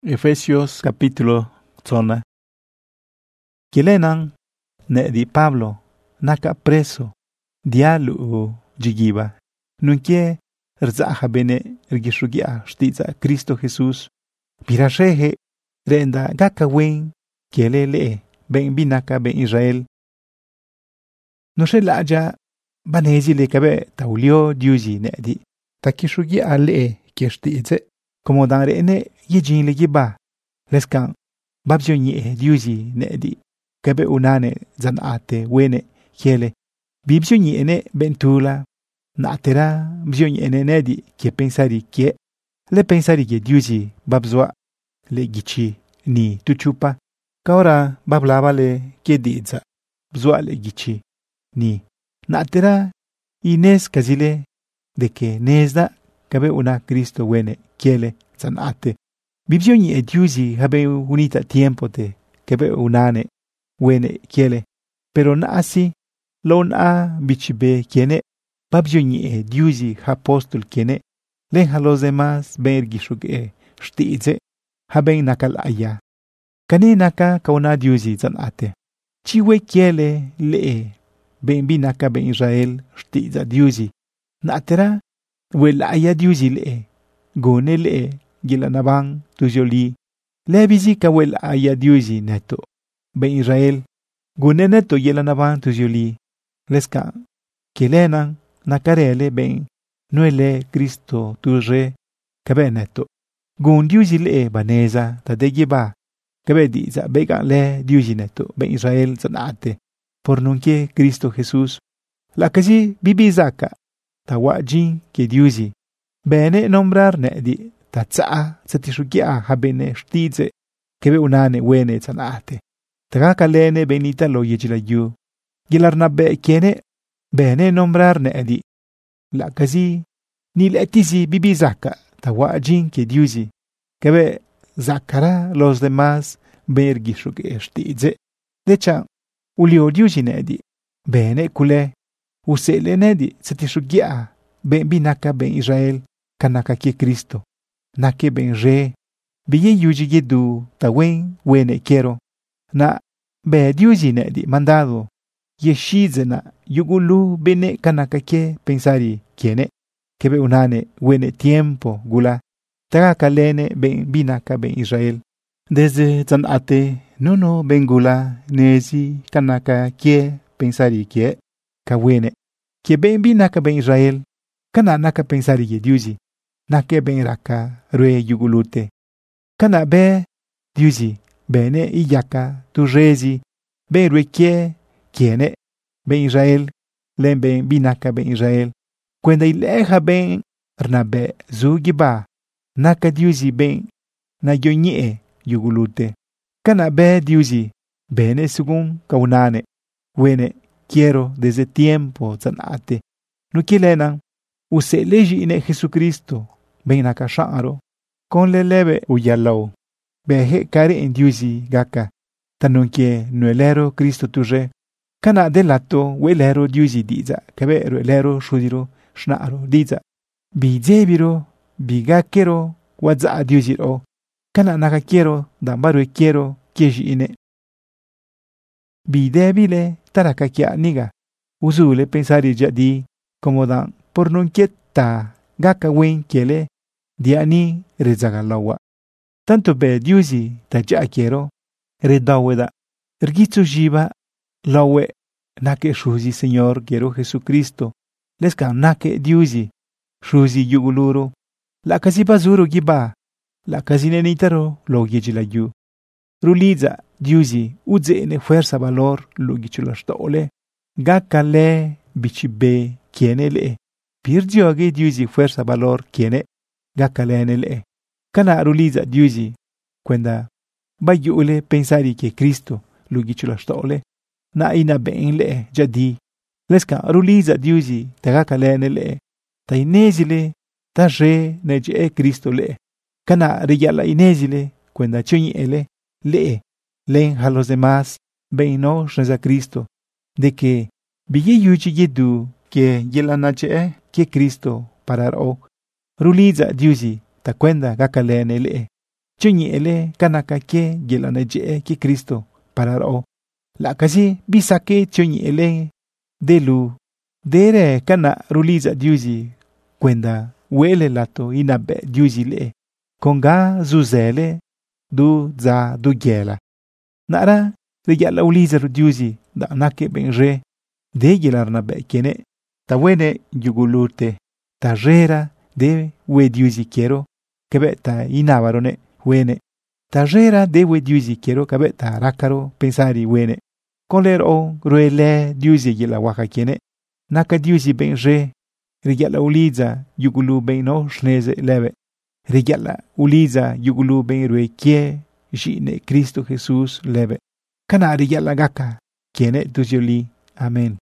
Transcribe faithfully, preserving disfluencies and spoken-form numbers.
Efesios capítulo zona. Kilenan ne di Pablo naka preso dialu jigiba nunkie rzaha bene rgishugia shtiza Cristo Jesus pirashehe renda gaka wen kielele ben binaka ben Israel noshelaja banezi le kabe taulio diuzi ne di takishugia le kishtize como dare ne yejin le giba leskan babjonye diuzi ne di kabe unane zanate wene kiele bibjonye ne bentula natera bjonye ne ne di ke pensari ke le pensari ke diuzi babzwa le gichi ni tuchupa kaora bablava le ke diza bzwa le gichi ni natera ines kazile de que nezda kabe una Cristo wene kiele zanate bibjonye e diuzi habe unita tiempo te kabe unane wene kiele pero na asi lon a bichibe kiene babjonye e diuzi apostol kiene lenha los demás bergishuge shtize haben nakal aya kani naka kauna diuzi zanate chiwe kiele le ben binaka ben Israel shtiza diuzi natera wel aya diuzi le gone le gilanabang tujoli le bizika wel aya diuzi neto ben Israel gone neto gilanabang tujoli leska kilenan nakarele ben noele Cristo tuje kabe neto gun diuzi le baneza tadegiba kabe diza bega le diuzi neto ben Israel zanate por nunque Cristo Jesus la kazi bibizaka tawajin ke diuzi bene nombrar ne di tatsa satishugia habene shtize kebe unane wene zanate taka lene benita lo yejilayu gilarnabe kiene bene nombrar ne di la kazi ni letizi bibizaka tawajin ke diuzi kebe zakara los demás bergishuge shtize decha ulio diuzi ne di bene kule usele ne di satishugia ben binaka ben Israel kanaka ke Cristo nake ben re biye yuji yedu tawen wene quiero na be diuzi ne di mandado yeshizena yugulu bene kanaka ke pensari kiene kebe unane wene tiempo gula taga kalene ben binaka ben Israel desde zanate nono ben gula nezi kanaka ke pensari ke kawene ke ben binaka ben Israel kana naka pensari ye diuzi nake ben raka rue yugulute kana be diuzi bene iyaka tu rezi ben rue kie kiene ben Israel len ben binaka ben Israel kwenda ileha ben rnabe zugiba naka diuzi ben na yonye yugulute kana be diuzi bene sugun kaunane wene quiero desde tiempo zanate no kilenan use leji ine Jesucristo ben nakasharo con le leve uyalo behe kare en diuzi gaka tanunke nuelero Cristo tuje kana delato welero diuzi diza kabero elero shudiro shnaro diza bijebiro bigakero waza diuzi o kana nakakiero dambaro quiero keji ine bidebile tarakakia niga uzule pensari jadi como dan por nunquieta gaka wen kiele diani rezagalawa tanto be diuzi taja quiero redaweda ergitsu jiba lawe nake shuzi Señor quiero Jesucristo leska nake diuzi shuzi yuguluro la kasi bazuro giba la kasi nenitaro lo yejilayu ruliza diuzi uze ne fuerza valor lo gichulastole gaka le bichibe kiene le pirjioge diuzi fuerza valor kiene gaka le nele kana ruliza diuzi kwenda bayule pensari que Cristo lo gichulastole na ina ben le jadi leska ruliza diuzi tagaka le nele ta inezile ta re neje Cristo le kana riyala inezile kwenda chonyi ele le len a los demás beino reza Cristo de que biye yuji yedu que yelanache que Cristo parar o ruliza diuzi ta kwenda gakale nele chunye'le kanaka ke yelana je ki Cristo para ro la kasi bisake chunye'le delu dere kana ruliza diusi kwenda wele lato inabe diusi le konga zuzele du za du gela nara de yala uliza diusi da nake ben re de yelar na be kene ta wene yugulute ta rera de we diusi quiero kebe ta inabarone wene ta rera de we diusi quiero kebe ta rakaro pensari wene kolero ruele diusi yela waka kene naka diusi ben re regala uliza yugulu ben no shneze leve regala uliza yugulu ben ruekie jine Cristo Jesús leve kana regala gaka kene tujoli amen.